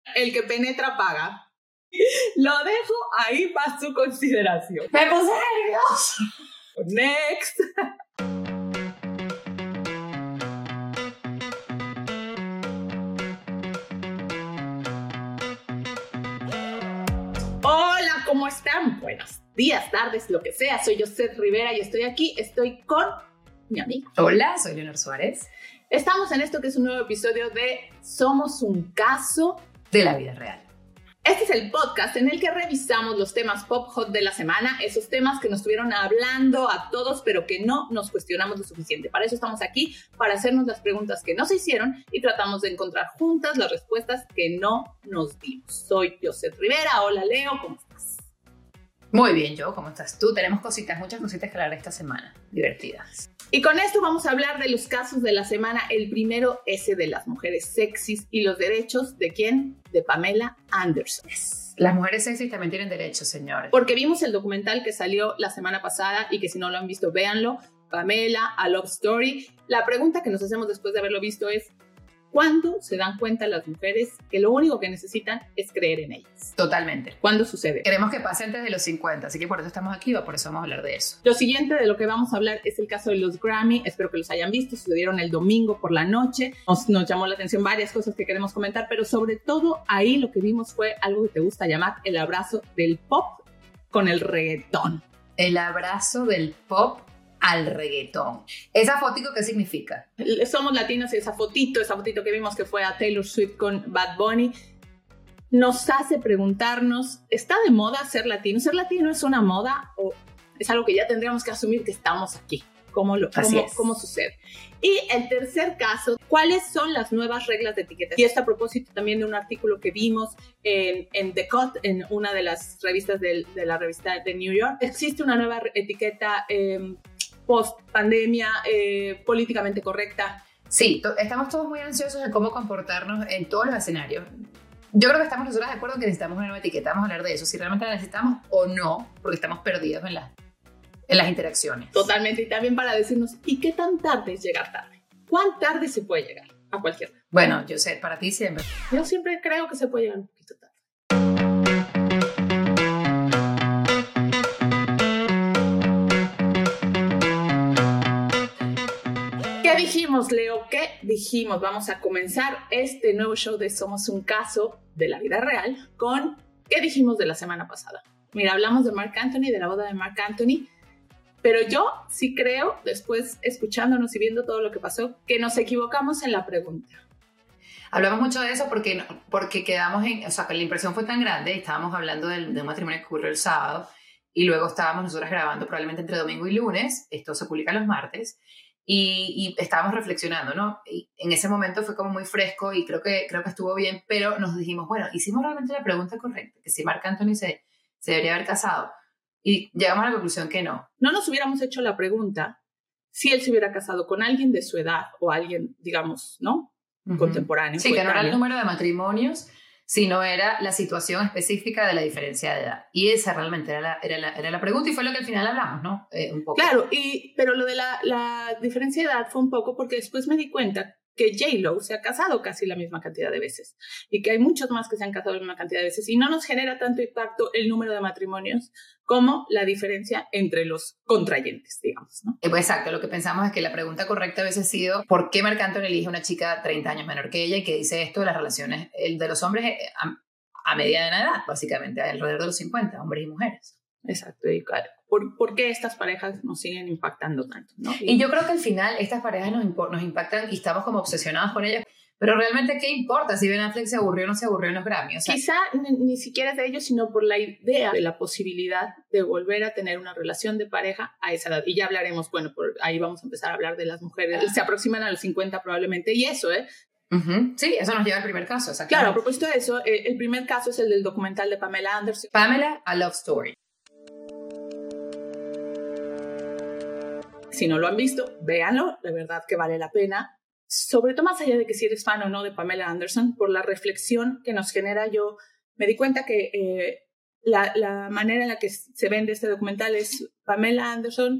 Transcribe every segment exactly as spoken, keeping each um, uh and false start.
El que penetra paga. Lo dejo ahí para su consideración. ¡Me puse nervioso! Next. Hola, ¿cómo están? Buenos días, tardes, lo que sea. Soy Josette Rivera y estoy aquí. Estoy con mi amiga. Hola, soy Leonor Suárez. Estamos en esto que es un nuevo episodio de Somos un caso de la vida real. Este es el podcast en el que revisamos los temas pop hot de la semana, esos temas que nos estuvieron hablando a todos, pero que no nos cuestionamos lo suficiente. Para eso estamos aquí, para hacernos las preguntas que nos hicieron y tratamos de encontrar juntas las respuestas que no nos dimos. Soy Josette Rivera. Hola, Leo, ¿cómo estás? Muy bien, yo, ¿cómo estás tú? Tenemos cositas, muchas cositas que hablar esta semana, divertidas. Y con esto vamos a hablar de los casos de la semana. El primero, ese de las mujeres sexys y los derechos de ¿quién? De Pamela Anderson. Las mujeres sexys también tienen derechos, señores. Porque vimos el documental que salió la semana pasada y que si no lo han visto, véanlo. Pamela, A Love Story. La pregunta que nos hacemos después de haberlo visto es: ¿cuándo se dan cuenta las mujeres que lo único que necesitan es creer en ellas? Totalmente. ¿Cuándo sucede? Queremos que pase antes de los cincuenta, así que por eso estamos aquí, o por eso vamos a hablar de eso. Lo siguiente de lo que vamos a hablar es el caso de los Grammy. Espero que los hayan visto, sucedieron el domingo por la noche. Nos, nos llamó la atención varias cosas que queremos comentar, pero sobre todo ahí lo que vimos fue algo que te gusta llamar el abrazo del pop con el reggaetón. El abrazo del pop al reggaetón. ¿Esa fotito qué significa? Somos latinos y esa fotito, esa fotito que vimos que fue a Taylor Swift con Bad Bunny, nos hace preguntarnos, ¿está de moda ser latino? ¿Ser latino es una moda o es algo que ya tendríamos que asumir que estamos aquí? ¿Cómo, lo, cómo, cómo sucede? Y el tercer caso, ¿cuáles son las nuevas reglas de etiqueta? Y esto a propósito también de un artículo que vimos en, en The Cut, en una de las revistas de, de la revista de New York. Existe una nueva etiqueta eh, post-pandemia, eh, políticamente correcta. Sí, to- estamos todos muy ansiosos de cómo comportarnos en todos los escenarios. Yo creo que estamos nosotros de acuerdo en que necesitamos una nueva etiqueta. Vamos a hablar de eso, si realmente la necesitamos o no, porque estamos perdidos en, la, en las interacciones. Totalmente, y también para decirnos, ¿y qué tan tarde es llegar tarde? ¿Cuán tarde se puede llegar a cualquier hora? Bueno, yo sé, para ti siempre. Yo siempre creo que se puede llegar un poquito tarde. ¿Qué dijimos, Leo? ¿Qué dijimos? Vamos a comenzar este nuevo show de Somos un caso de la vida real con ¿qué dijimos de la semana pasada? Mira, hablamos de Marc Anthony, de la boda de Marc Anthony, pero yo sí creo, después escuchándonos y viendo todo lo que pasó, que nos equivocamos en la pregunta. Hablamos mucho de eso porque, porque quedamos en, o sea, que la impresión fue tan grande, estábamos hablando de, de un matrimonio que ocurrió el sábado y luego estábamos nosotras grabando probablemente entre domingo y lunes, esto se publica los martes, y, y estábamos reflexionando, ¿no? Y en ese momento fue como muy fresco y creo que, creo que estuvo bien, pero nos dijimos, bueno, hicimos realmente la pregunta correcta, que si Marc Anthony se, se debería haber casado, y llegamos a la conclusión que no. No nos hubiéramos hecho la pregunta si él se hubiera casado con alguien de su edad o alguien, digamos, ¿no? Uh-huh. Contemporáneo. Sí, que no era el número de matrimonios, sino era la situación específica de la diferencia de edad. Y esa realmente era la, era la, era la pregunta y fue lo que al final hablamos, ¿no? Eh, un poco. Claro, y, pero lo de la, la diferencia de edad fue un poco porque después me di cuenta que J-Lo se ha casado casi la misma cantidad de veces y que hay muchos más que se han casado la misma cantidad de veces y no nos genera tanto impacto el número de matrimonios como la diferencia entre los contrayentes, digamos, ¿no? Exacto, lo que pensamos es que la pregunta correcta hubiese sido ¿por qué Marc Anthony elige una chica treinta años menor que ella y que dice esto de las relaciones el de los hombres a, a mediana edad, básicamente, alrededor de los cincuenta, hombres y mujeres? Exacto, y claro, ¿por, ¿por qué estas parejas nos siguen impactando tanto, ¿no? Y, y yo creo que al final estas parejas nos, impo- nos impactan y estamos como obsesionados con ellas, pero realmente ¿qué importa si Ben Affleck se aburrió o no se aburrió en los Grammy? O sea, quizá ni, ni siquiera es de ellos, sino por la idea de la posibilidad de volver a tener una relación de pareja a esa edad. Y ya hablaremos, bueno, por ahí vamos a empezar a hablar de las mujeres, se aproximan a los cincuenta probablemente, y eso, ¿eh? Uh-huh. Sí, eso nos lleva al primer caso. Claro, a propósito de eso, eh, el primer caso es el del documental de Pamela Anderson. Pamela, A Love Story. Si no lo han visto, véanlo, de verdad que vale la pena. Sobre todo más allá de que si eres fan o no de Pamela Anderson, por la reflexión que nos genera, yo me di cuenta que eh, la, la manera en la que se vende este documental es Pamela Anderson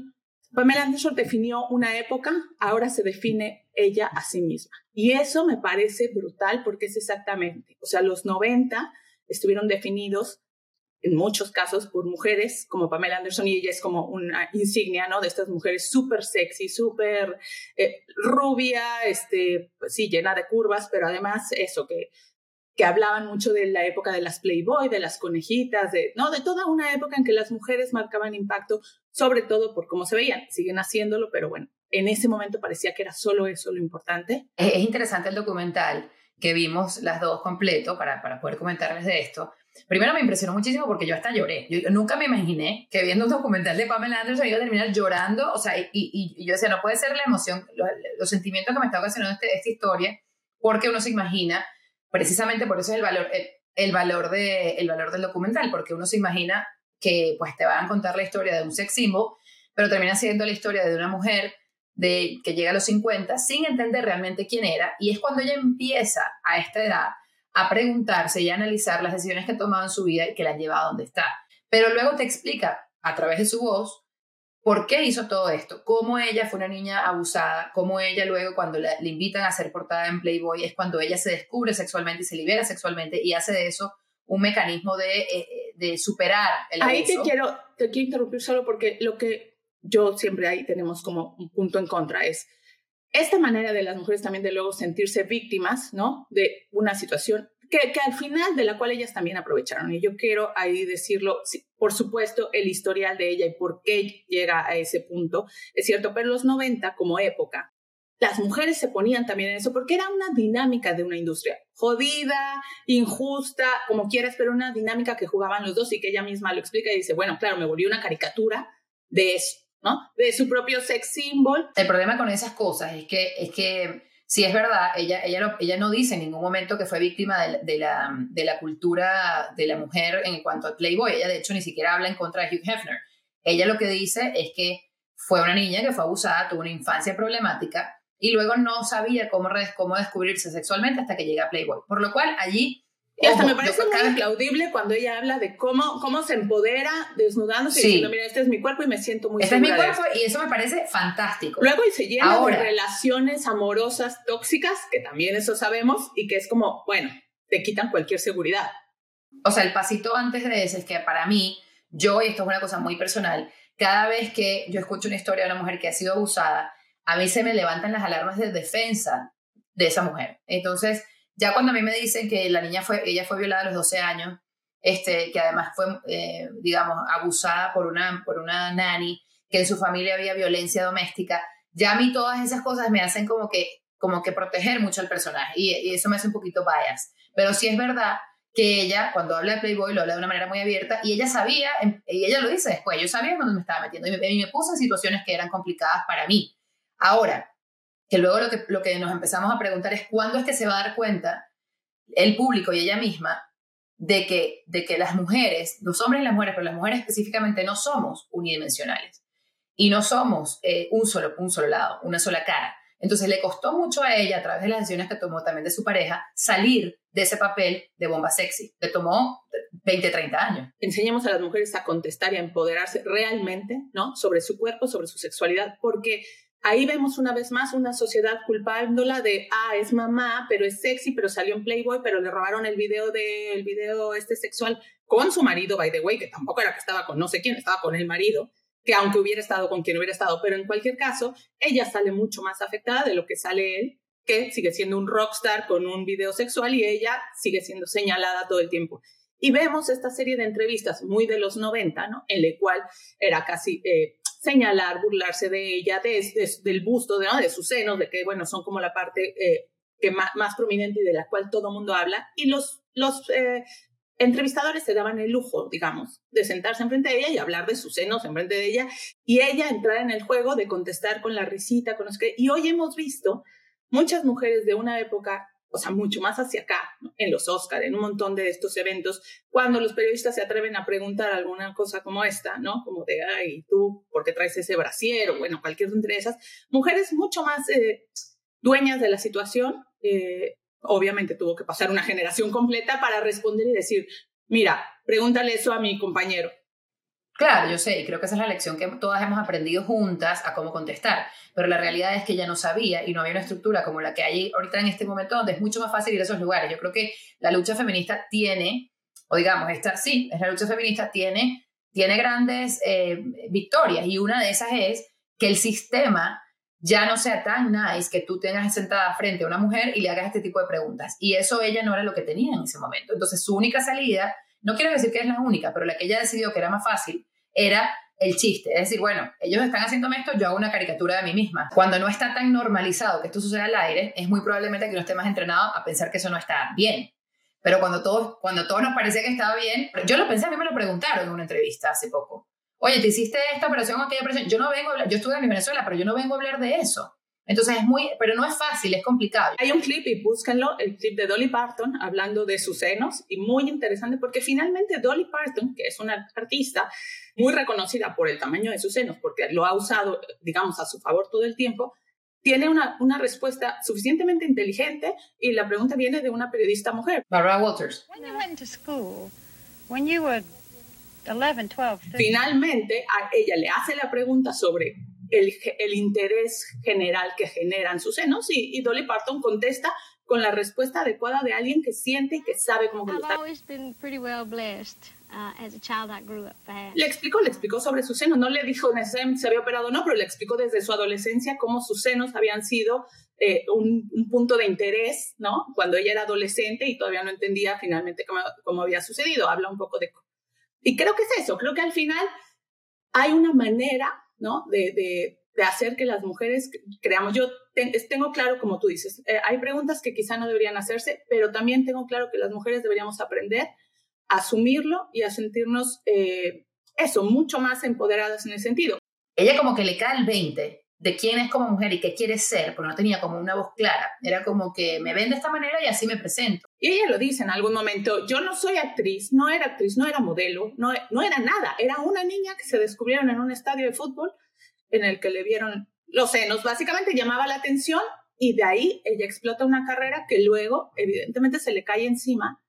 Pamela Anderson definió una época, ahora se define ella a sí misma. Y eso me parece brutal porque es exactamente, o sea, los noventa estuvieron definidos en muchos casos por mujeres como Pamela Anderson, y ella es como una insignia, ¿no? De estas mujeres súper sexy, súper eh, rubia, este, pues sí, llena de curvas, pero además eso, que, que hablaban mucho de la época de las Playboy, de las conejitas, de, no, de toda una época en que las mujeres marcaban impacto, sobre todo por cómo se veían. Siguen haciéndolo, pero bueno, en ese momento parecía que era solo eso lo importante. Es, es interesante el documental que vimos las dos completo para, para poder comentarles de esto. Primero me impresionó muchísimo porque yo hasta lloré. Yo, yo nunca me imaginé que viendo un documental de Pamela Anderson iba a terminar llorando. O sea, y, y, y yo decía, no puede ser la emoción, los, los sentimientos que me está ocasionando este, esta historia, porque uno se imagina, precisamente por eso es el valor, el, el, valor de, el valor del documental, porque uno se imagina que pues te van a contar la historia de un sex symbol, pero termina siendo la historia de una mujer de, que llega a los cincuenta sin entender realmente quién era, y es cuando ella empieza a esta edad a preguntarse y a analizar las decisiones que ha tomado en su vida y que la han llevado a donde está. Pero luego te explica a través de su voz por qué hizo todo esto, cómo ella fue una niña abusada, cómo ella luego cuando la, le invitan a ser portada en Playboy es cuando ella se descubre sexualmente y se libera sexualmente y hace de eso un mecanismo de, de superar el abuso. Ahí te quiero, te quiero interrumpir solo porque lo que yo siempre ahí tenemos como un punto en contra es esta manera de las mujeres también de luego sentirse víctimas, ¿no? De una situación que, que al final de la cual ellas también aprovecharon. Y yo quiero ahí decirlo, sí, por supuesto, el historial de ella y por qué llega a ese punto, es cierto, pero los noventa como época, las mujeres se ponían también en eso porque era una dinámica de una industria jodida, injusta, como quieras, pero una dinámica que jugaban los dos y que ella misma lo explica y dice, bueno, claro, me volví una caricatura de eso, ¿no? De su propio sex symbol. El problema con esas cosas es que, es que si es verdad, ella, ella, no, ella no dice en ningún momento que fue víctima de, de, la, de la cultura de la mujer en cuanto a Playboy. Ella, de hecho, ni siquiera habla en contra de Hugh Hefner. Ella lo que dice es que fue una niña que fue abusada, tuvo una infancia problemática y luego no sabía cómo, cómo descubrirse sexualmente hasta que llega a Playboy. Por lo cual, allí... Y hasta me parece muy aplaudible cuando ella habla de cómo, cómo se empodera desnudándose, sí, y diciendo, mira, este es mi cuerpo y me siento muy este segura. Este es mi cuerpo y eso me parece fantástico. Luego y se llena Ahora, de relaciones amorosas tóxicas, que también eso sabemos, y que es como, bueno, te quitan cualquier seguridad. O sea, el pasito antes de eso es que para mí, yo, y esto es una cosa muy personal, cada vez que yo escucho una historia de una mujer que ha sido abusada, a mí se me levantan las alarmas de defensa de esa mujer. Entonces... Ya cuando a mí me dicen que la niña fue, ella fue violada a los doce años, este, que además fue, eh, digamos, abusada por una, por una nanny, que en su familia había violencia doméstica, ya a mí todas esas cosas me hacen como que, como que proteger mucho al personaje y, y eso me hace un poquito bias. Pero sí es verdad que ella, cuando habla de Playboy, lo habla de una manera muy abierta y ella sabía, y ella lo dice después, yo sabía dónde me estaba metiendo y me, y me puse en situaciones que eran complicadas para mí. Ahora, que luego lo que, lo que nos empezamos a preguntar es cuándo es que se va a dar cuenta el público y ella misma de que, de que las mujeres, los hombres y las mujeres, pero las mujeres específicamente no somos unidimensionales y no somos eh, un, solo, un solo lado, una sola cara. Entonces le costó mucho a ella, a través de las decisiones que tomó también de su pareja, salir de ese papel de bomba sexy. Le tomó veinte, treinta años. Enseñemos a las mujeres a contestar y a empoderarse realmente, ¿no? Sobre su cuerpo, sobre su sexualidad, porque... Ahí vemos una vez más una sociedad culpándola de, ah, es mamá, pero es sexy, pero salió en Playboy, pero le robaron el video, de, el video este sexual con su marido, by the way, que tampoco era que estaba con no sé quién, estaba con el marido, que aunque hubiera estado con quien hubiera estado, pero en cualquier caso, ella sale mucho más afectada de lo que sale él, que sigue siendo un rockstar con un video sexual y ella sigue siendo señalada todo el tiempo. Y vemos esta serie de entrevistas muy de los noventa, ¿no? En la cual era casi... Eh, señalar, burlarse de ella, de, de, del busto, de, ¿no? de sus senos, de que, bueno, son como la parte eh, que más, más prominente y de la cual todo el mundo habla. Y los, los eh, entrevistadores se daban el lujo, digamos, de sentarse enfrente de ella y hablar de sus senos enfrente de ella y ella entrar en el juego de contestar con la risita, con los que... Y hoy hemos visto muchas mujeres de una época... o sea, mucho más hacia acá, ¿no? En los Oscar, en un montón de estos eventos, cuando los periodistas se atreven a preguntar alguna cosa como esta, ¿no? Como de, ay, ¿tú por qué traes ese brasier? O bueno, cualquier entre esas. Mujeres mucho más eh, dueñas de la situación. Eh, obviamente tuvo que pasar una generación completa para responder y decir, mira, pregúntale eso a mi compañero. Claro, yo sé, y creo que esa es la lección que todas hemos aprendido juntas a cómo contestar, pero la realidad es que ella no sabía y no había una estructura como la que hay ahorita en este momento, donde es mucho más fácil ir a esos lugares. Yo creo que la lucha feminista tiene, o digamos, esta sí, es la lucha feminista, tiene, tiene grandes eh, victorias, y una de esas es que el sistema ya no sea tan nice que tú tengas sentada frente a una mujer y le hagas este tipo de preguntas, y eso ella no era lo que tenía en ese momento. Entonces su única salida, no quiero decir que es la única, pero la que ella decidió que era más fácil, era el chiste. Es decir, bueno, ellos están haciéndome esto, yo hago una caricatura de mí misma. Cuando no está tan normalizado que esto suceda al aire, es muy probablemente que no esté más entrenado a pensar que eso no está bien. Pero cuando todos, cuando todos nos parecía que estaba bien, yo lo pensé, a mí me lo preguntaron en una entrevista hace poco. Oye, ¿te hiciste esta operación o aquella operación? Yo no vengo a hablar, yo estuve en Venezuela, pero yo no vengo a hablar de eso. Entonces es muy, pero no es fácil, es complicado. Hay un clip, y búsquenlo, el clip de Dolly Parton hablando de sus senos, y muy interesante porque finalmente Dolly Parton, que es una artista muy reconocida por el tamaño de sus senos, porque lo ha usado, digamos, a su favor todo el tiempo, tiene una, una respuesta suficientemente inteligente, y la pregunta viene de una periodista mujer. Barbara Walters. When you went to school, when you were eleven, twelve, thirteen. Finalmente, a ella le hace la pregunta sobre el, el interés general que generan sus senos, y, y Dolly Parton contesta con la respuesta adecuada de alguien que siente y que sabe cómo I've gustar. always been pretty well blessed. Uh, as a child, I grew up fast. Le explicó, le explicó sobre sus senos, no le dijo necesariamente si había operado o no, pero le explicó desde su adolescencia cómo sus senos habían sido eh, un, un punto de interés, ¿no? Cuando ella era adolescente y todavía no entendía finalmente cómo, cómo había sucedido. Habla un poco de... Y creo que es eso, creo que al final hay una manera, ¿no? De, de, de hacer que las mujeres creamos. Yo ten, tengo claro, como tú dices, eh, hay preguntas que quizá no deberían hacerse, pero también tengo claro que las mujeres deberíamos aprender a asumirlo y a sentirnos, eh, eso, mucho más empoderadas en ese sentido. Ella como que le cae el veinte de quién es como mujer y qué quiere ser, porque no tenía como una voz clara. Era como que me ven de esta manera y así me presento. Y ella lo dice en algún momento, yo no soy actriz, no era actriz, no era modelo, no, no era nada. Era una niña que se descubrieron en un estadio de fútbol en el que le vieron los senos. Básicamente llamaba la atención, y de ahí ella explota una carrera que luego evidentemente se le cae encima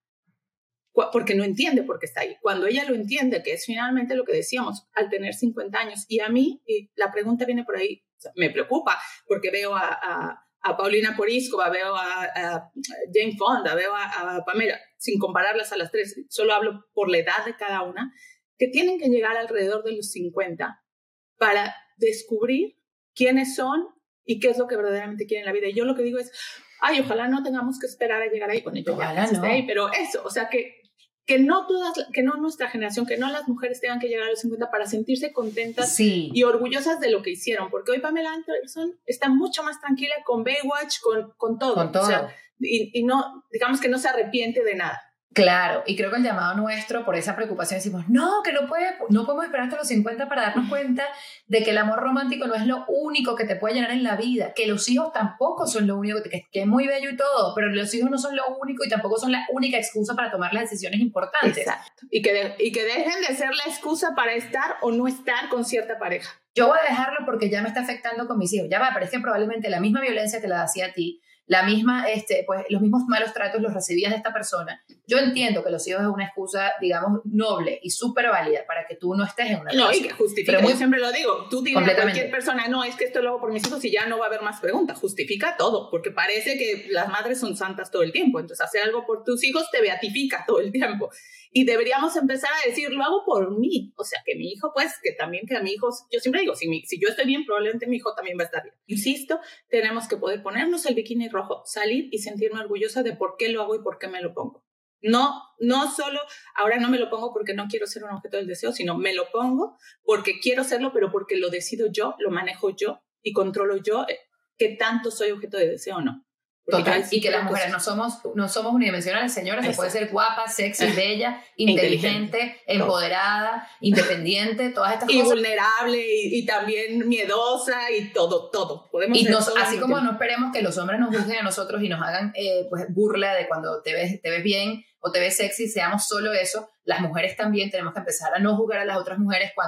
porque no entiende por qué está ahí. Cuando ella lo entiende, que es finalmente lo que decíamos, al tener cincuenta años, y a mí, y la pregunta viene por ahí, o sea, me preocupa, porque veo a, a, a Paulina Porizkova, veo a, a Jane Fonda, veo a, a Pamela, sin compararlas a las tres, solo hablo por la edad de cada una, que tienen que llegar alrededor de los cincuenta para descubrir quiénes son y qué es lo que verdaderamente quieren en la vida. Y yo lo que digo es, ay, ojalá no tengamos que esperar a llegar ahí, con ello Ojalá ya no. ahí, pero eso, o sea, que que no todas, que no nuestra generación, que no las mujeres tengan que llegar a los cincuenta para sentirse contentas sí. y orgullosas de lo que hicieron, porque hoy Pamela Anderson está mucho más tranquila con Baywatch, con, con todo. Con todo. O sea, y, y no, digamos que no se arrepiente de nada. Claro, y creo que el llamado nuestro, por esa preocupación, decimos, no, que no, puede, no podemos esperar hasta los cincuenta para darnos cuenta de que el amor romántico no es lo único que te puede llenar en la vida, que los hijos tampoco son lo único, que, que es muy bello y todo, pero los hijos no son lo único y tampoco son la única excusa para tomar las decisiones importantes. Exacto. Y que, de, y que dejen de ser la excusa para estar o no estar con cierta pareja. Yo voy a dejarlo porque ya me está afectando con mis hijos. Ya va, pero es que probablemente la misma violencia que la hacía a ti, la misma, este, pues los mismos malos tratos los recibías de esta persona. Yo entiendo que los hijos es una excusa, digamos, noble y súper válida para que tú no estés en una No, relación. y que justifica, Pero muy, yo siempre lo digo, tú dile a cualquier persona, no, es que esto lo hago por mis hijos y ya no va a haber más preguntas. Justifica todo, porque parece que las madres son santas todo el tiempo. Entonces, hacer algo por tus hijos te beatifica todo el tiempo. Y deberíamos empezar a decir, lo hago por mí. O sea, que mi hijo, pues, que también que a mi hijo, yo siempre digo, si, mi, si yo estoy bien, probablemente mi hijo también va a estar bien. Insisto, tenemos que poder ponernos el bikini rojo, salir y sentirme orgullosa de por qué lo hago y por qué me lo pongo. No, no solo, ahora no me lo pongo porque no quiero ser un objeto del deseo, sino me lo pongo porque quiero serlo, pero porque lo decido yo, lo manejo yo y controlo yo qué tanto soy objeto de deseo o no. Total, y que las mujeres no somos, no somos unidimensionales, señoras. Se puede ser guapa, sexy, bella, inteligente, inteligente empoderada, todo. Independiente, todas estas y cosas. Y vulnerable, y, y también miedosa, y todo, todo. Podemos y ser nos, todo así como tiempo. No esperemos que los hombres nos juzguen a nosotros y nos hagan eh, pues, burla de cuando te ves, te ves bien o te ves sexy, seamos solo eso. Las mujeres también tenemos que empezar a no juzgar a las otras mujeres cuando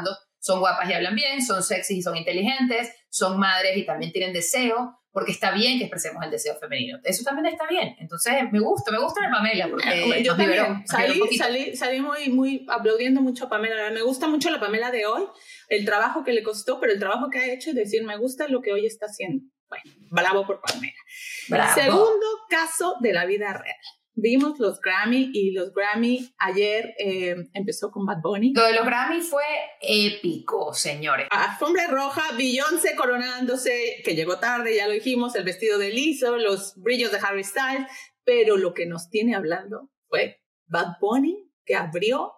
son guapas y hablan bien, son sexy y son inteligentes, son madres y también tienen deseo, porque está bien que expresemos el deseo femenino. Eso también está bien. Entonces, me gusta, me gusta la Pamela, porque yo nos también liberó, nos salí, liberó un salí, salí muy, muy aplaudiendo mucho a Pamela. Me gusta mucho la Pamela de hoy, el trabajo que le costó, pero el trabajo que ha hecho es decir, me gusta lo que hoy está haciendo. Bueno, bravo por Pamela. Bravo. Segundo caso de la vida real. Vimos los Grammy y los Grammy ayer eh, empezó con Bad Bunny. Lo de los Grammy fue épico, señores. Alfombra roja, Beyoncé coronándose, que llegó tarde, ya lo dijimos, el vestido de Lizzo, los brillos de Harry Styles, pero lo que nos tiene hablando fue Bad Bunny, que abrió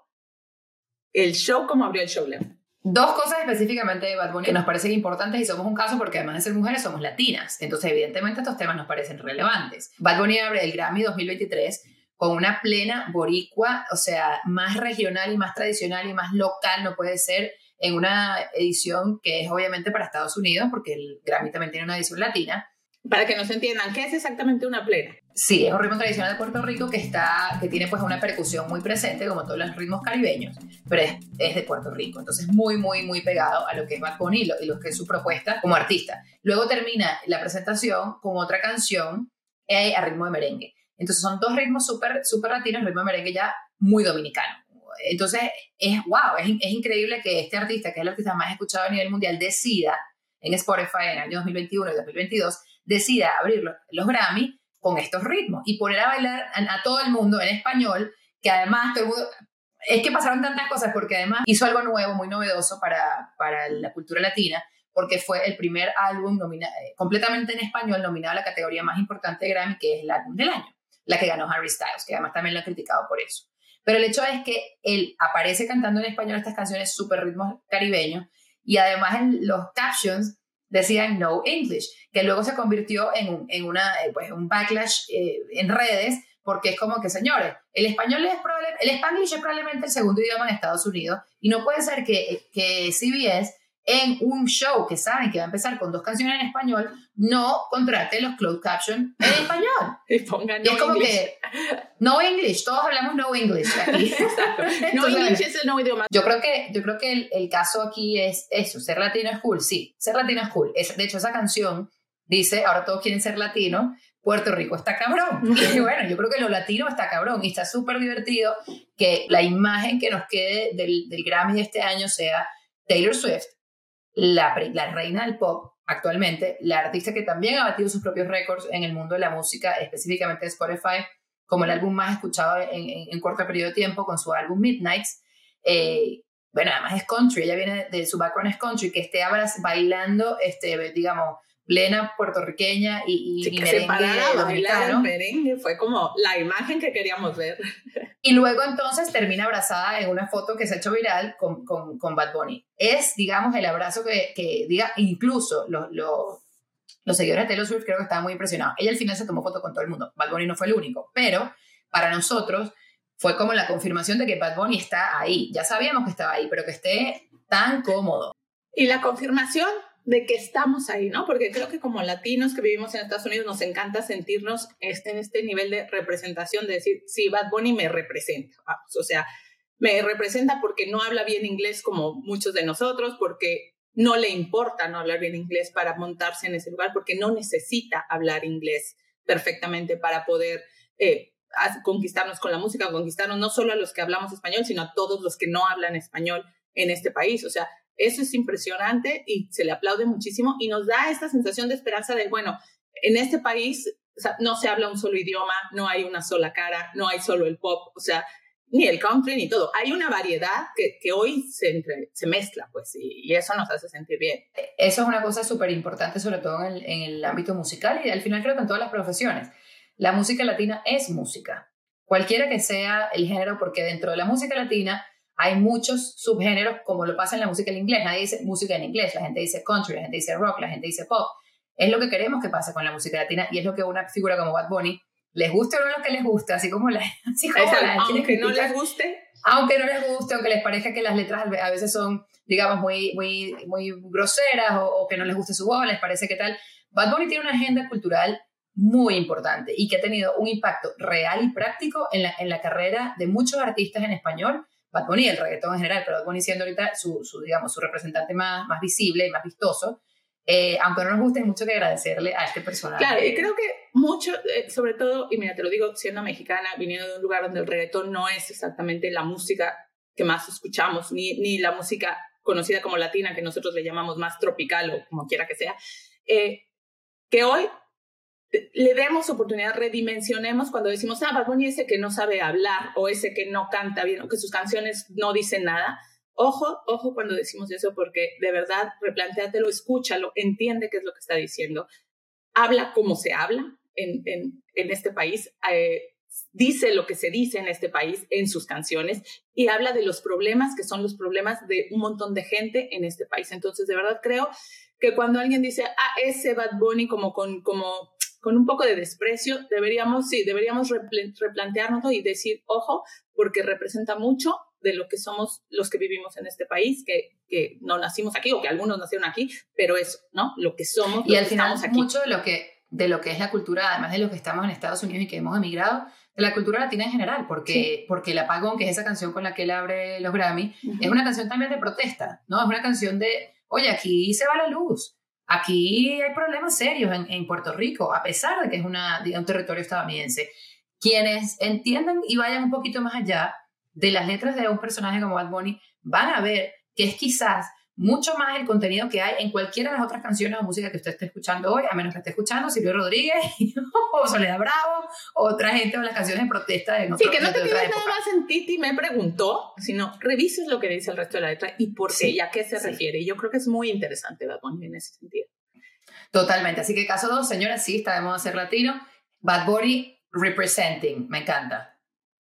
el show como abrió el show León. Dos cosas específicamente de Bad Bunny que nos parecen importantes y somos un caso porque además de ser mujeres somos latinas. Entonces, evidentemente, estos temas nos parecen relevantes. Bad Bunny abre el Grammy dos mil veintitrés con una plena boricua, o sea, más regional y más tradicional y más local no puede ser en una edición que es obviamente para Estados Unidos porque el Grammy también tiene una edición latina. Para que nos entiendan, ¿qué es exactamente una plena? Sí, es un ritmo tradicional de Puerto Rico que, está, que tiene pues una percusión muy presente, como todos los ritmos caribeños, pero es, es de Puerto Rico. Entonces, muy, muy, muy pegado a lo que es Bad Bunny y lo, y lo que es su propuesta como artista. Luego termina la presentación con otra canción eh, a ritmo de merengue. Entonces, son dos ritmos súper super latinos, ritmo de merengue ya muy dominicano. Entonces, es wow, es, es increíble que este artista, que es el artista más escuchado a nivel mundial, decida en Spotify en el año dos mil veintiuno y dos mil veintidós, decida abrir los, los Grammy con estos ritmos y poner a bailar a, a todo el mundo en español, que además todo el mundo, es que pasaron tantas cosas porque además hizo algo nuevo, muy novedoso para, para la cultura latina, porque fue el primer álbum nomina, completamente en español nominado a la categoría más importante de Grammy, que es el álbum del año, la que ganó Harry Styles, que además también lo han criticado por eso. Pero el hecho es que él aparece cantando en español estas canciones súper ritmos caribeños y además en los captions decían no English, que luego se convirtió en un, en una, pues, un backlash eh, en redes, porque es como que, señores, el español es probable, el Spanglish es probablemente el segundo idioma en Estados Unidos, y no puede ser que, que C B S, en un show que saben que va a empezar con dos canciones en español, no contrate los closed captions en español. Y pongan y no es como English. que, no English, todos hablamos no English aquí. No English es el nuevo idioma. Yo creo que, yo creo que el, el caso aquí es eso, ser latino es cool, sí, ser latino es cool. Es, de hecho, esa canción dice, ahora todos quieren ser latinos, Puerto Rico está cabrón. Y bueno, yo creo que lo latino está cabrón y está súper divertido que la imagen que nos quede del, del Grammy de este año sea Taylor Swift, la, la reina del pop actualmente, la artista que también ha batido sus propios récords en el mundo de la música, específicamente de Spotify, como el álbum más escuchado en, en, en corto periodo de tiempo con su álbum Midnights. Eh, bueno, además es country, ella viene de, de su background es country, que esté ahora bailando, este, digamos, plena puertorriqueña y, y, Sí, y que merengue se parara a bailar el dominicano. merengue fue como la imagen que queríamos ver. Y luego entonces termina abrazada en una foto que se ha hecho viral con, con, con Bad Bunny. Es, digamos, el abrazo que, que diga, incluso los, los, los seguidores de Taylor Swift creo que estaban muy impresionados. Ella al final se tomó foto con todo el mundo. Bad Bunny no fue el único, pero para nosotros fue como la confirmación de que Bad Bunny está ahí. Ya sabíamos que estaba ahí, pero que esté tan cómodo. Y la confirmación de que estamos ahí, ¿no? Porque creo que como latinos que vivimos en Estados Unidos nos encanta sentirnos este, en este nivel de representación, de decir, sí, Bad Bunny me representa, vamos, o sea, me representa porque no habla bien inglés como muchos de nosotros, porque no le importa no hablar bien inglés para montarse en ese lugar, porque no necesita hablar inglés perfectamente para poder eh, conquistarnos con la música, conquistarnos no solo a los que hablamos español, sino a todos los que no hablan español en este país, o sea, eso es impresionante y se le aplaude muchísimo y nos da esta sensación de esperanza de, bueno, en este país, o sea, no se habla un solo idioma, no hay una sola cara, no hay solo el pop, o sea, ni el country ni todo. Hay una variedad que, que hoy se, entre, se mezcla, pues, y, y eso nos hace sentir bien. Eso es una cosa súper importante, sobre todo en el, en el ámbito musical y al final creo que en todas las profesiones. La música latina es música, cualquiera que sea el género, porque dentro de la música latina hay muchos subgéneros, como lo pasa en la música en inglés. Nadie dice música en inglés, la gente dice country, la gente dice rock, la gente dice pop. Es lo que queremos que pase con la música latina y es lo que una figura como Bad Bunny, les guste o no lo que les gusta, así como la, así como Exacto, la gente aunque critica, no les guste. Aunque no les guste, aunque les parezca que las letras a veces son, digamos, muy, muy, muy groseras o, o que no les guste su voz, les parece que tal. Bad Bunny tiene una agenda cultural muy importante y que ha tenido un impacto real y práctico en la, en la carrera de muchos artistas en español. Bad Bunny, el reggaetón en general, pero Bad Bunny siendo ahorita su, su, digamos, su representante más, más visible y más vistoso, eh, aunque no nos guste, hay mucho que agradecerle a este personaje. Claro, y creo que mucho, eh, sobre todo, y mira, te lo digo siendo mexicana, viniendo de un lugar donde el reggaetón no es exactamente la música que más escuchamos, ni, ni la música conocida como latina, que nosotros le llamamos más tropical o como quiera que sea, eh, que hoy le demos oportunidad, redimensionemos cuando decimos, ah, Bad Bunny ese que no sabe hablar, o ese que no canta bien, o que sus canciones no dicen nada. Ojo, ojo cuando decimos eso, porque de verdad, replantéatelo, escúchalo, entiende qué es lo que está diciendo. Habla como se habla en, en, en este país, eh, dice lo que se dice en este país en sus canciones y habla de los problemas que son los problemas de un montón de gente en este país. Entonces, de verdad creo que cuando alguien dice, ah, ese Bad Bunny como con, como, con un poco de desprecio, deberíamos, sí, deberíamos replantearnos y decir, ojo, porque representa mucho de lo que somos los que vivimos en este país, que, que no nacimos aquí o que algunos nacieron aquí, pero eso, ¿no? Lo que somos, y los al que final estamos aquí. Mucho de lo que de lo que es la cultura, además de los que estamos en Estados Unidos y que hemos emigrado, de la cultura latina en general, porque, sí. porque El Apagón, que es esa canción con la que él abre los Grammy, uh-huh. es una canción también de protesta, ¿no? Es una canción de, oye, aquí se va la luz, aquí hay problemas serios en, en Puerto Rico, a pesar de que es una, de un territorio estadounidense. Quienes entiendan y vayan un poquito más allá de las letras de un personaje como Bad Bunny, van a ver que es quizás mucho más el contenido que hay en cualquiera de las otras canciones o música que usted esté escuchando hoy, a menos que esté escuchando Silvio Rodríguez o Soledad Bravo o otra gente o las canciones de protesta de Sí, que no te quedes nada más en Titi me preguntó, sino revises lo que dice el resto de la letra y por qué, sí, y a qué se sí. refiere. Y yo creo que es muy interesante Bad Bunny en ese sentido. Totalmente. Así que caso dos, señora, sí, está de moda ser latino. Bad Bunny representing. Me encanta.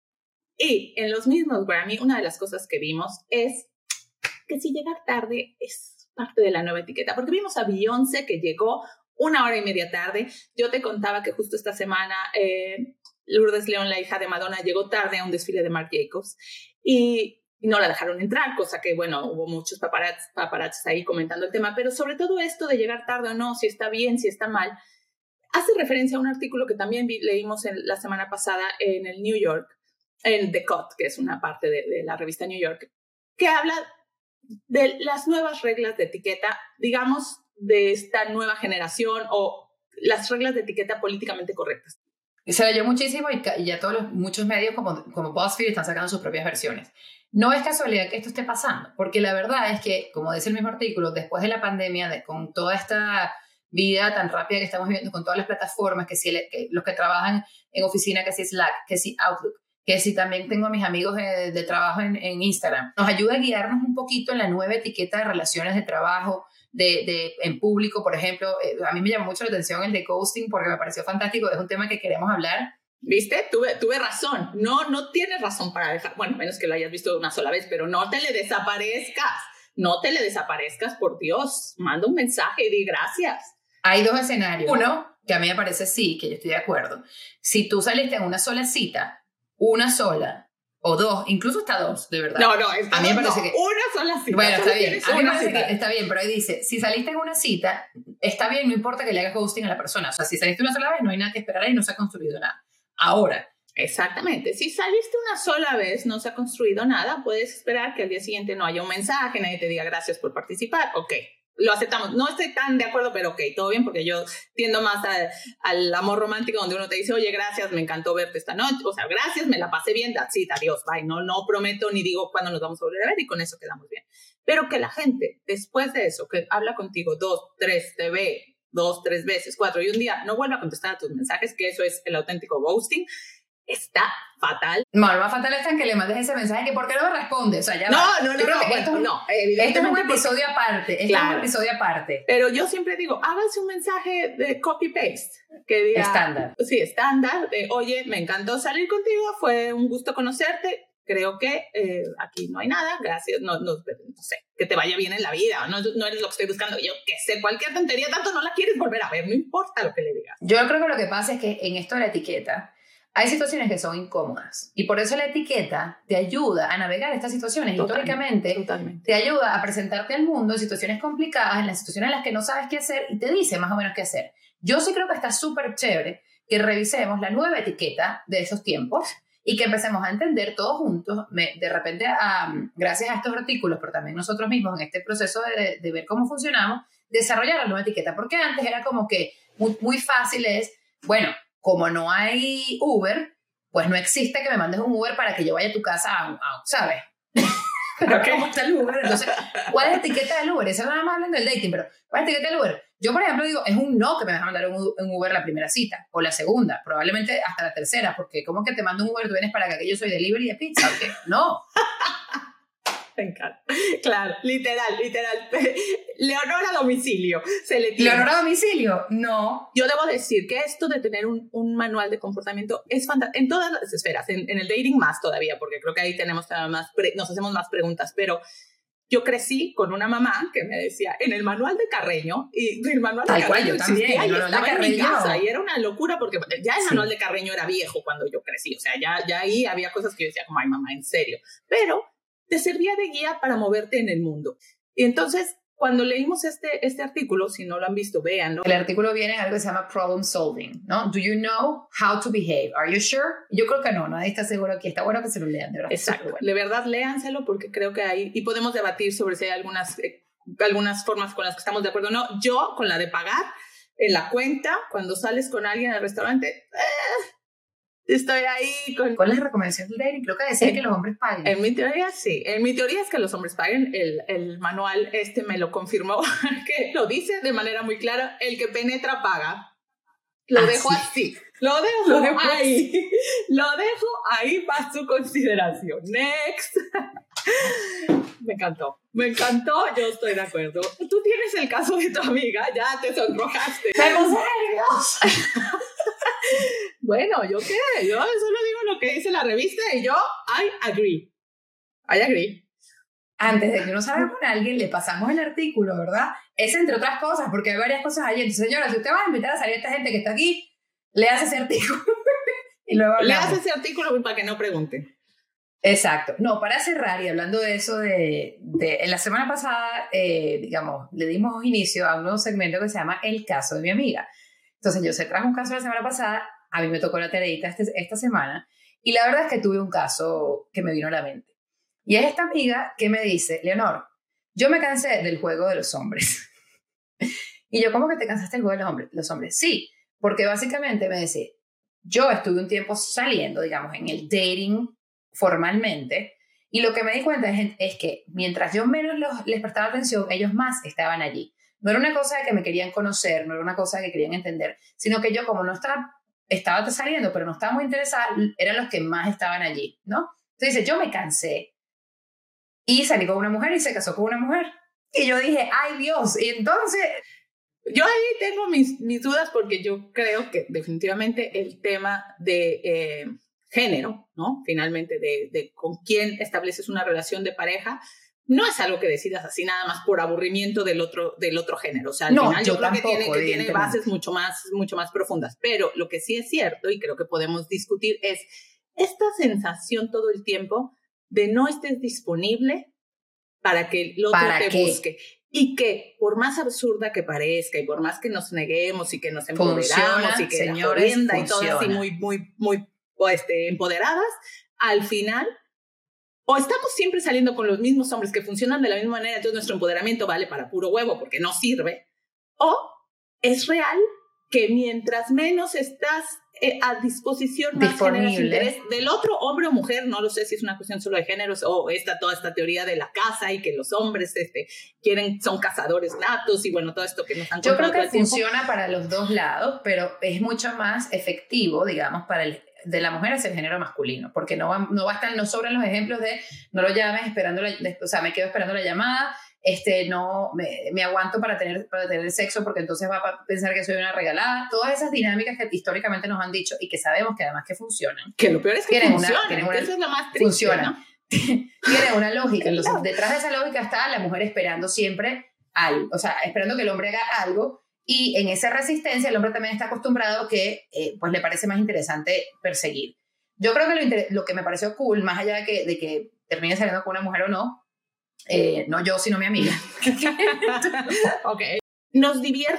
Y en los mismos Grammy, una de las cosas que vimos es que si llegar tarde es parte de la nueva etiqueta, porque vimos a Beyoncé que llegó una hora y media tarde. Yo te contaba que justo esta semana eh, Lourdes León, la hija de Madonna, llegó tarde a un desfile de Marc Jacobs y, y no la dejaron entrar, cosa que, bueno, hubo muchos paparazzi, paparazzi ahí comentando el tema, pero sobre todo esto de llegar tarde o no, si está bien, si está mal, hace referencia a un artículo que también vi, leímos en, la semana pasada en el New York, en The Cut, que es una parte de, de la revista New York, que habla de las nuevas reglas de etiqueta, digamos, de esta nueva generación o las reglas de etiqueta políticamente correctas. Se leyó muchísimo y, y ya todos los, muchos medios como, como BuzzFeed están sacando sus propias versiones. No es casualidad que esto esté pasando, porque la verdad es que, como dice el mismo artículo, después de la pandemia, de, con toda esta vida tan rápida que estamos viviendo, con todas las plataformas, que si el, que los que trabajan en oficina, que si Slack, que si Outlook, que si también tengo a mis amigos de, de trabajo en, en Instagram, nos ayuda a guiarnos un poquito en la nueva etiqueta de relaciones de trabajo, de, de, en público, por ejemplo. Eh, a mí me llamó mucho la atención el de ghosting porque me pareció fantástico, es un tema que queremos hablar. ¿Viste? Tuve, tuve razón. No, no tienes razón para dejar, bueno, menos que lo hayas visto una sola vez, pero no te le desaparezcas. No te le desaparezcas, por Dios. Manda un mensaje y di gracias. Hay dos escenarios. Uno, que a mí me parece sí, que yo estoy de acuerdo. Si tú saliste en una sola cita, una sola o dos, incluso hasta dos, de verdad. No, no, está a mí me parece no, que una sola cita. Bueno, está bien. A mí me parece cita. que está bien, pero ahí dice, si saliste en una cita, está bien, no importa que le hagas ghosting a la persona. O sea, si saliste una sola vez, no hay nada que esperar y no se ha construido nada. Ahora, exactamente. Si saliste una sola vez, no se ha construido nada, puedes esperar que al día siguiente no haya un mensaje, nadie te diga gracias por participar. Ok, lo aceptamos. No estoy tan de acuerdo, pero ok, todo bien, porque yo tiendo más a, al amor romántico donde uno te dice, oye, gracias, me encantó verte esta noche. O sea, gracias, me la pasé bien, that's it, adiós, bye. No, no prometo ni digo cuándo nos vamos a volver a ver y con eso quedamos bien. Pero que la gente, después de eso, que habla contigo dos, tres, te ve dos, tres veces, cuatro, y un día no vuelve a contestar a tus mensajes, que eso es el auténtico ghosting, está fatal. No, lo más fatal está en que le mandes ese mensaje que ¿por qué no me responde? O sea, ya no, va. no, no, yo creo no, que bueno, esto, no, esto es un episodio porque, aparte, esto claro, es un episodio aparte. Pero yo siempre digo, háganse un mensaje de copy-paste, que diga... Estándar. Sí, estándar, de, oye, me encantó salir contigo, fue un gusto conocerte, creo que eh, aquí no hay nada, gracias, no, no, no sé, que te vaya bien en la vida, no, no eres lo que estoy buscando, yo qué sé, cualquier tontería, tanto no la quieres volver a ver, no importa lo que le digas. Yo creo que lo que pasa es que en esto de la etiqueta, hay situaciones que son incómodas y por eso la etiqueta te ayuda a navegar estas situaciones. Totalmente, históricamente totalmente. Te ayuda a presentarte al mundo en situaciones complicadas, en las situaciones en las que no sabes qué hacer y te dice más o menos qué hacer. Yo sí creo que está súper chévere que revisemos la nueva etiqueta de esos tiempos y que empecemos a entender todos juntos, me, de repente, um, gracias a estos artículos, pero también nosotros mismos en este proceso de, de ver cómo funcionamos, desarrollar la nueva etiqueta, porque antes era como que muy, muy fácil es, bueno, como no hay Uber, pues no existe que me mandes un Uber para que yo vaya a tu casa, a, a, ¿sabes? Pero okay. ¿Cómo está el Uber? Entonces, ¿cuál es la etiqueta del Uber? Eso nada más hablando del dating, pero ¿cuál es la etiqueta del Uber? Yo, por ejemplo, digo, es un no que me vas a mandar un, un Uber la primera cita, o la segunda, probablemente hasta la tercera, porque ¿cómo que te mando un Uber? Tú vienes para acá que yo soy delivery de pizza, ¿o qué? No. Me encanta. Claro, literal, literal. Leonor a domicilio. Se le tiene. ¿Leonor a domicilio? No. Yo debo decir que esto de tener un, un manual de comportamiento es fantástico en todas las esferas, en, en el dating más todavía, porque creo que ahí tenemos más pre, nos hacemos más preguntas, pero yo crecí con una mamá que me decía, en el manual de Carreño, y el manual Tal de cual, Carreño yo también, existía, el y estaba en mi casa, y yo. era una locura, porque ya el Sí. manual de Carreño era viejo cuando yo crecí, o sea, ya, ya ahí había cosas que yo decía como, ay mamá, en serio, pero te servía de guía para moverte en el mundo. Y entonces, cuando leímos este, este artículo, si no lo han visto, véanlo. El artículo viene en algo que se llama problem solving, ¿no? Do you know how to behave? Are you sure? Yo creo que no, nadie está seguro aquí. Está bueno que se lo lean, de verdad. Exacto. Bueno. De verdad, léanselo porque creo que hay, y podemos debatir sobre si hay algunas, eh, algunas formas con las que estamos de acuerdo o no. Yo, con la de pagar en la cuenta, cuando sales con alguien al restaurante, eh, estoy ahí con... ¿Cuál es la recomendación del dating? Creo que decía que los hombres paguen. En mi teoría, sí. En mi teoría es que los hombres paguen. El, el manual este me lo confirmó, que lo dice de manera muy clara, el que penetra paga. Lo ah, dejo sí. así. Lo dejo, lo dejo ahí. Así. Lo dejo ahí para su consideración. Next. Me encantó. Me encantó. Yo estoy de acuerdo. Tú tienes el caso de tu amiga. Ya te sonrojaste. ¡Me puse nerviosa! Bueno, ¿yo qué? Yo solo digo lo que dice la revista y yo, I agree. I agree. Antes de que uno salga con alguien, le pasamos el artículo, ¿verdad? Es entre otras cosas, porque hay varias cosas allí. Entonces, señora, si usted va a invitar a salir a esta gente que está aquí, le hace ese artículo. Y luego le hace ese artículo para que no pregunten. Exacto. No, para cerrar, y hablando de eso, de, de en la semana pasada, eh, digamos, le dimos inicio a un nuevo segmento que se llama El caso de mi amiga. Entonces, yo se trajo un caso la semana pasada, a mí me tocó la tareita este, esta semana, y la verdad es que tuve un caso que me vino a la mente. Y es esta amiga que me dice, Leonor, yo me cansé del juego de los hombres. Y yo, ¿cómo que te cansaste del juego de los hombres? Los hombres, sí, porque básicamente me decía, yo estuve un tiempo saliendo, digamos, en el dating formalmente, y lo que me di cuenta es, es que mientras yo menos los, les prestaba atención, ellos más estaban allí. No era una cosa de que me querían conocer, no era una cosa de que querían entender, sino que yo como no estaba, estaba saliendo, pero no estaba muy interesada, eran los que más estaban allí, ¿no? Entonces dice, yo me cansé y salí con una mujer y se casó con una mujer. Y yo dije, ¡ay Dios! Y entonces... Yo ahí tengo mis, mis dudas porque yo creo que definitivamente el tema de eh, género, ¿no? Finalmente, de, de con quién estableces una relación de pareja, no es algo que decidas así nada más por aburrimiento del otro, del otro género. O sea, al no, final yo, yo creo tampoco, que, tiene, que tiene bases mucho más, mucho más profundas. Pero lo que sí es cierto y creo que podemos discutir es esta sensación todo el tiempo de no estés disponible para que el otro te qué? busque. Y que por más absurda que parezca y por más que nos neguemos y que nos empoderamos funciona, y que señores, la y todas así muy, muy, muy este, empoderadas, al final o estamos siempre saliendo con los mismos hombres que funcionan de la misma manera, entonces nuestro empoderamiento vale para puro huevo porque no sirve, o es real que mientras menos estás eh, a disposición, más generas interés del otro hombre o mujer, no lo sé si es una cuestión solo de géneros o esta, toda esta teoría de la caza y que los hombres este, quieren, son cazadores natos y bueno, todo esto que nos han contado. Yo creo que funciona para los dos lados, pero es mucho más efectivo, digamos, para el de la mujer hacia el género masculino, porque no, va, no bastan, no sobran los ejemplos de no lo llames esperando, la, o sea, me quedo esperando la llamada, este, no, me, me aguanto para tener, para tener sexo porque entonces va a pensar que soy una regalada, todas esas dinámicas que históricamente nos han dicho y que sabemos que además que funcionan. Que lo peor es que funcionan, una, una, eso es lo más triste, funciona, ¿no? Tiene una lógica, entonces detrás de esa lógica está la mujer esperando siempre algo, o sea, esperando que el hombre haga algo. Y en esa resistencia el hombre también está acostumbrado que eh, pues le parece más interesante perseguir. Yo creo que lo, inter- lo que me pareció cool, más allá de que, de que termine saliendo con una mujer o no, eh, no yo, sino mi amiga. Ok. Nos divierte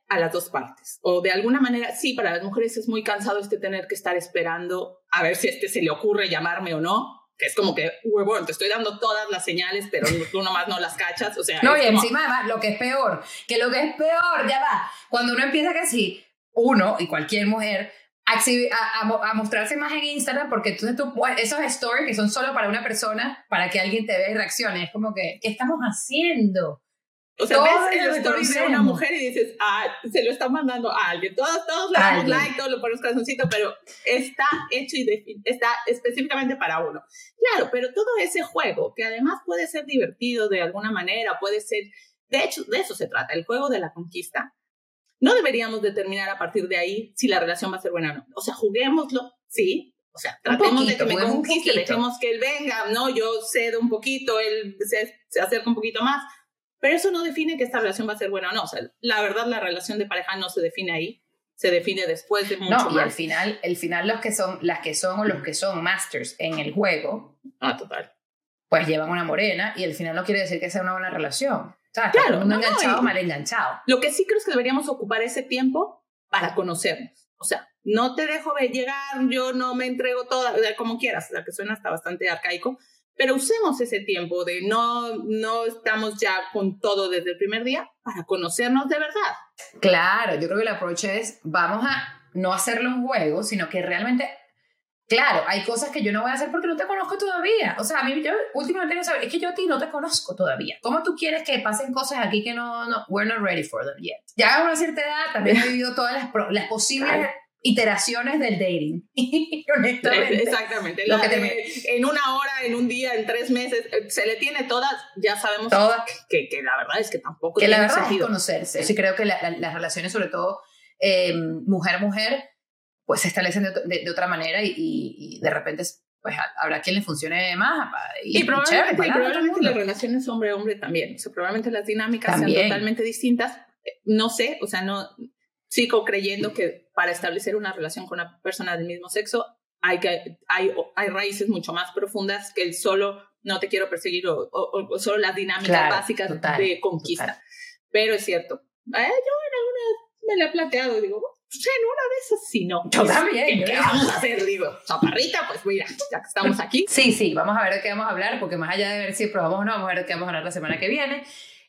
a las dos partes. O de alguna manera, sí, para las mujeres es muy cansado este tener que estar esperando a ver si a este se le ocurre llamarme o no, que es como que, huevón, te estoy dando todas las señales, pero tú nomás no las cachas, o sea... No, y como... encima además, lo que es peor, que lo que es peor, ya va, cuando uno empieza que sí, uno y cualquier mujer, a, a, a mostrarse más en Instagram, porque entonces tú, esos stories que son solo para una persona, para que alguien te vea y reaccione, es como que, ¿qué estamos haciendo? O sea, todos ves el story de una mujer y dices, ah, se lo está mandando a alguien. Todos, todos le damos like, todos le ponemos corazoncito, pero está hecho y defin- está específicamente para uno. Claro, pero todo ese juego, que además puede ser divertido de alguna manera, puede ser, de hecho, de eso se trata, el juego de la conquista. No deberíamos determinar a partir de ahí si la relación va a ser buena o no. O sea, juguémoslo, sí. O sea, tratemos poquito, de que me conquiste, dejemos que él venga, no, yo cedo un poquito, él se, se acerca un poquito más. Pero eso no define que esta relación va a ser buena o no. O sea, la verdad, la relación de pareja no se define ahí. Se define después de mucho no, más. Y al final, el final los que son, las que son o los que son masters en el juego, ah, total, pues llevan una morena y al final no quiere decir que sea una buena relación. O sea, claro, está no, enganchado o no, mal enganchado. Lo que sí creo es que deberíamos ocupar ese tiempo para conocernos. O sea, no te dejo llegar, yo no me entrego toda, como quieras, o sea, que suena hasta bastante arcaico, pero usemos ese tiempo de no, no estamos ya con todo desde el primer día para conocernos de verdad. Claro, yo creo que el approach es, vamos a no hacerlo un juego, sino que realmente, claro, hay cosas que yo no voy a hacer porque no te conozco todavía. O sea, a mí yo últimamente no saber, es que yo a ti no te conozco todavía. ¿Cómo tú quieres que pasen cosas aquí que no, no we're not ready for them yet? Ya a una cierta edad también he vivido todas las, las posibles... Claro. Iteraciones del dating. Honestamente. Exactamente. Lo que te... En una hora, en un día, en tres meses, se le tiene todas, ya sabemos todas. Que, que la verdad es que tampoco que tiene la verdad sentido. Es conocerse. Sí, creo que la, la, las relaciones, sobre todo eh, mujer-mujer, pues se establecen de, de, de otra manera y, y, y de repente pues habrá quien le funcione más. Y, y probablemente, y chévere, y probablemente las relaciones hombre-hombre también. O sea, probablemente las dinámicas también. sean totalmente distintas. No sé, o sea, no... Sigo creyendo que para establecer una relación con una persona del mismo sexo hay, que, hay, hay raíces mucho más profundas que el solo no te quiero perseguir o, o, o solo las dinámicas claro, básicas total, de conquista. Total. Pero es cierto. Eh, yo en alguna me la he planteado, digo, pues en una de esas sí no. Yo también. ¿Qué, ¿qué vamos a hacer? Digo, chaparrita, pues mira, ya que estamos aquí. Sí, sí, vamos a ver de qué vamos a hablar, porque más allá de ver si probamos o no, vamos a ver de qué vamos a hablar la semana que viene.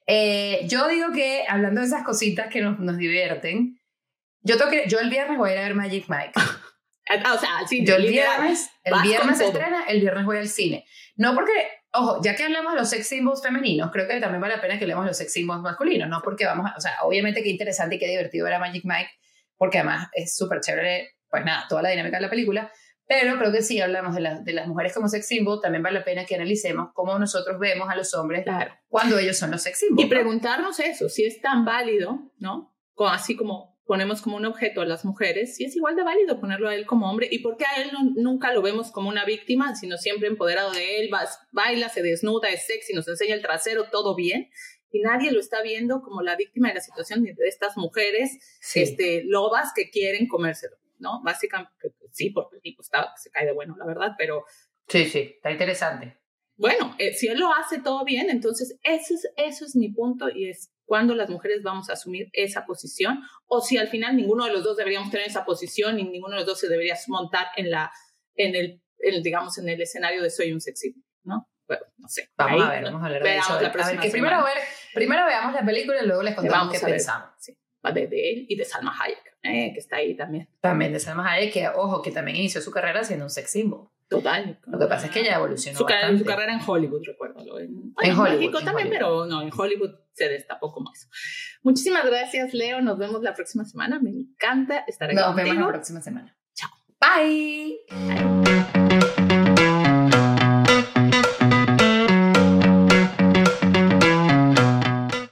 Eh, yo digo que, hablando de esas cositas que nos, nos divierten, Yo, toque, yo el viernes voy a ir a ver Magic Mike. O sea, sí, yo el viernes, el viernes se estrena, el viernes voy al cine. No porque, ojo, ya que hablamos de los sex symbols femeninos, creo que también vale la pena que hablemos de los sex symbols masculinos, no porque vamos a, o sea, obviamente qué interesante y qué divertido ver a Magic Mike, porque además es súper chévere, pues nada, toda la dinámica de la película, pero creo que si hablamos de, la, de las mujeres como sex symbol, también vale la pena que analicemos cómo nosotros vemos a los hombres claro. cuando ellos son los sex symbols. Y preguntarnos eso, si es tan válido, ¿no? Como, así como ponemos como un objeto a las mujeres, si es igual de válido ponerlo a él como hombre, y por qué a él no, nunca lo vemos como una víctima, sino siempre empoderado de él, baila, se desnuda, es sexy, nos enseña el trasero, todo bien, y nadie lo está viendo como la víctima de la situación de estas mujeres sí. este, lobas que quieren comérselo, ¿no? Básicamente, sí, porque el tipo está, se cae de bueno, la verdad, pero... Sí, sí, está interesante. Bueno, eh, si él lo hace todo bien, entonces ese es, eso es mi punto, y es cuando las mujeres vamos a asumir esa posición, o si al final ninguno de los dos deberíamos tener esa posición y ninguno de los dos se debería montar en la, en el, en, digamos, en el escenario de soy un sexy, ¿no? Bueno, no sé. Vamos ahí, a ver, vamos a hablar de eso. La a ver, que primero, ver, primero veamos la película y luego les contamos qué pensamos. Sí. De, de él y de Salma Hayek, eh, que está ahí también. También de Salma Hayek, que, ojo, que también inició su carrera siendo un sex symbol. Total. Lo que pasa es que ella evolucionó su, bastante. Su carrera en Hollywood, recuérdalo. En, en, bueno, Hollywood, en México en también, Hollywood. Pero no, en Hollywood se destapó como eso. Muchísimas gracias, Leo. Nos vemos la próxima semana. Me encanta estar aquí Nos contigo. vemos la próxima semana. Chao. Bye. Bye.